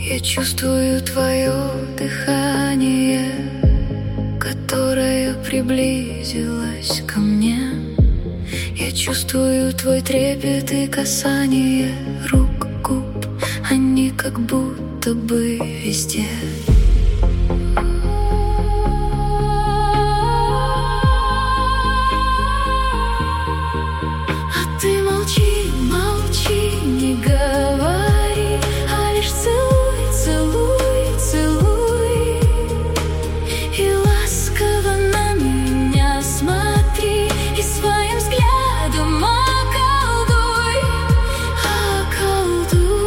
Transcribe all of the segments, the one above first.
Я чувствую твое дыхание, которое приблизилось ко мне. Я чувствую твой трепет и касание рук, губ. Они как будто бы везде. А ты молчи, молчи, не говори, а лишь целуй, целуй, целуй. И ласково на меня смотри, и своим взглядом околдуй, околдуй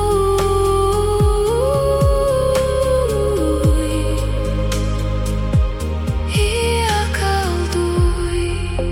и околдуй.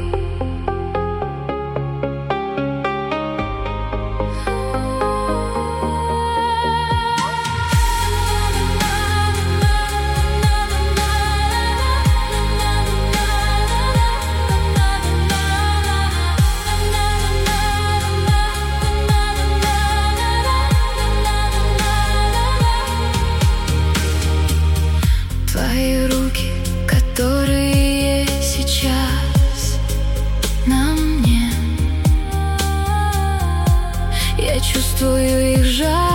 Твои руки, которые сейчас на мне, я чувствую их жар.